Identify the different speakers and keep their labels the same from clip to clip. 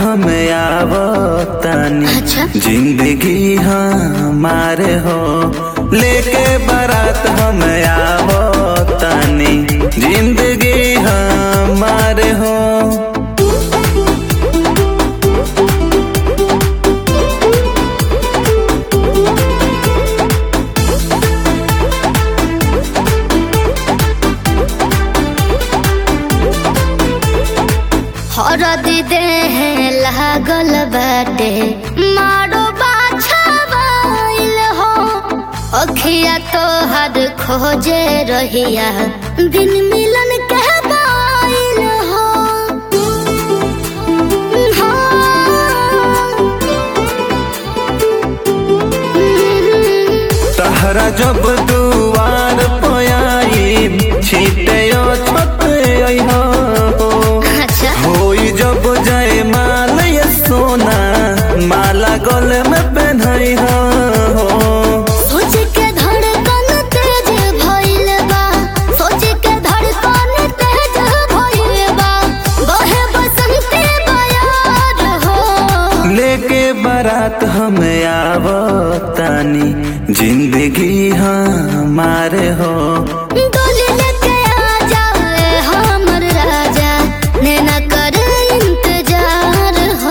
Speaker 1: हम आवतानी।
Speaker 2: अच्छा?
Speaker 1: जिंदगी हमारे हो लेके बारात हम आवतानी। जिंदगी हमारे हो
Speaker 2: हरदी देहे लागल बाटे मारो बाछावाइल हो। अखिया तोहर खोजे रहिया दिन मिलन के बाइल हो।
Speaker 1: तहरा जब दुआर पयाई छीटे छत हो।
Speaker 2: अच्छा?
Speaker 1: होई जब जय माल ये सोना माला गले में पहनाई हो।
Speaker 2: सोच के धड़कन तेज भइल बा, सोच के धड़कन तेज भइल बा। बहे बसंती बयार हो।
Speaker 1: लेके बारात हम आवतानी। जिंदगी हमारे हो
Speaker 2: डोली लेके आ जाए हमर राजा, नैना कर इंतजार हो।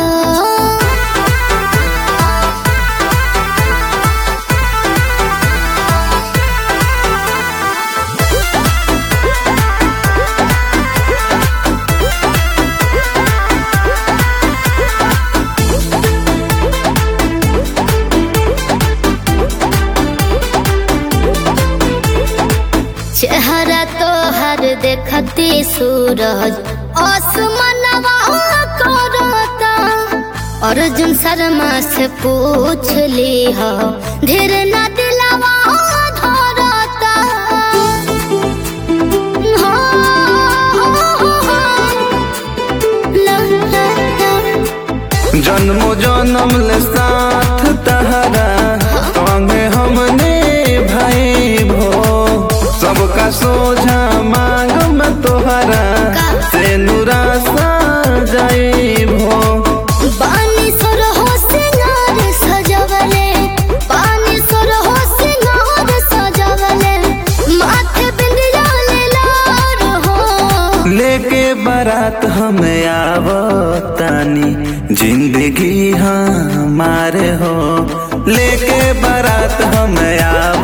Speaker 2: चेहरा तोहर देखती सूरज आसमानवा करता। अर्जुन शर्मा से पूछ ली हो, धीर न दिलवा धरता।
Speaker 1: जन्मो जन्म ले साथ तहरा संगे हमने भाई भो। सबका सोझा मांग में तोहरा से नुरा सा जाई भो।
Speaker 2: पानी सुर हो सिंगार सजवले, पानी सुर हो सिंगार सजवले। माथे बिंदिया ले लार हो।
Speaker 1: लेके बारात हम आवतानी। जिंदगी हमारे हो लेके बारात हम